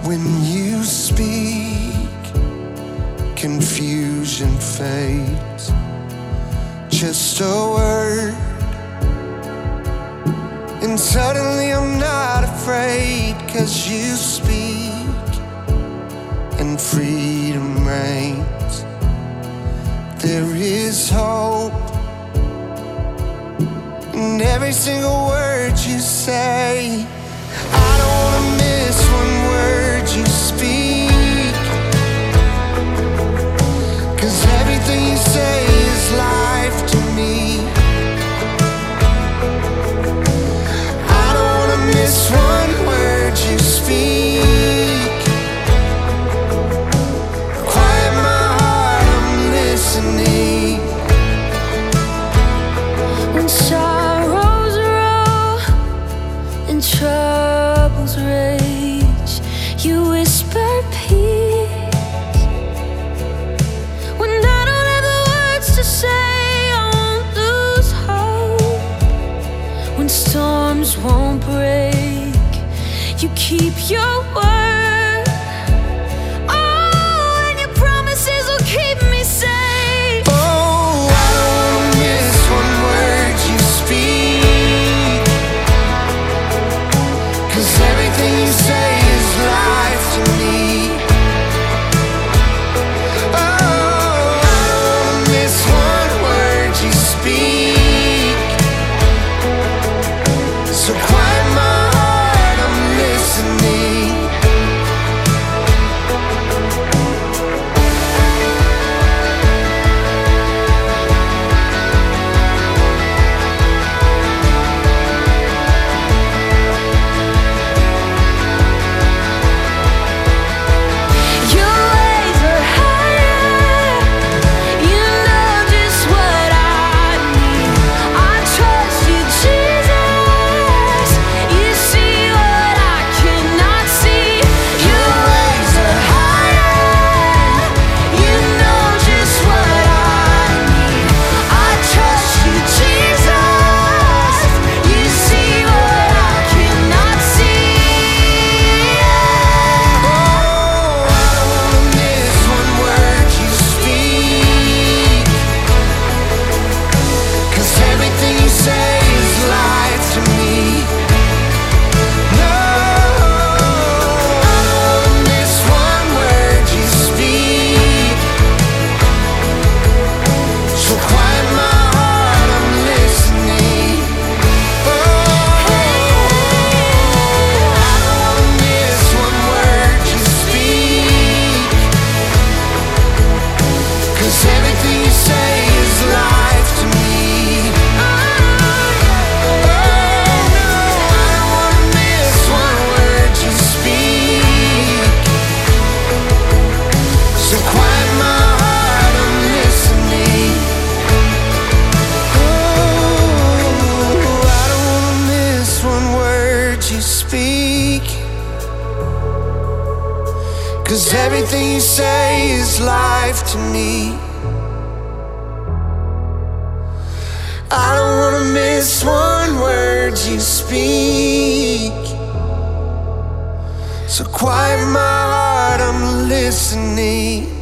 When you speak, confusion fades. Just a word, and suddenly I'm not afraid. 'Cause you speak, and freedom reigns. There is hope in every single word you say. I don't wanna miss one word you speak, 'cause everything you say is life to me. I don't wanna miss one word you speak. Quiet my heart, I'm listening. When sorrows roll and troubles rage, you whisper peace. When I don't have the words to say, I won't lose hope. When storms won't break, you keep your word. Oh, and your promises will keep me safe. Oh, I don't wanna miss one word you speak, 'cause everything you say is life to me. Oh, I don't wanna miss one word you speak. So quiet my heart, I'm listening. Your ways are higher. You know just what I need. I trust you, Jesus. You see what I cannot see. Your ways are higher. You know just what I need. I trust you, Jesus. You see what I cannot see. Oh, I don't wanna miss one word you speak, 'cause everything you say is life to me. No, I don't wanna miss one word you speak. So quiet my heart, I'm listening. Oh, I don't wanna miss one word you speak, 'cause everything you say is life to me. Oh, no, I don't wanna miss one word you speak. So quiet my heart, I'm listening. Oh, I don't wanna miss one word you speak, 'cause everything you say is life to me. I don't wanna miss one word you speak. So quiet my heart, I'm listening.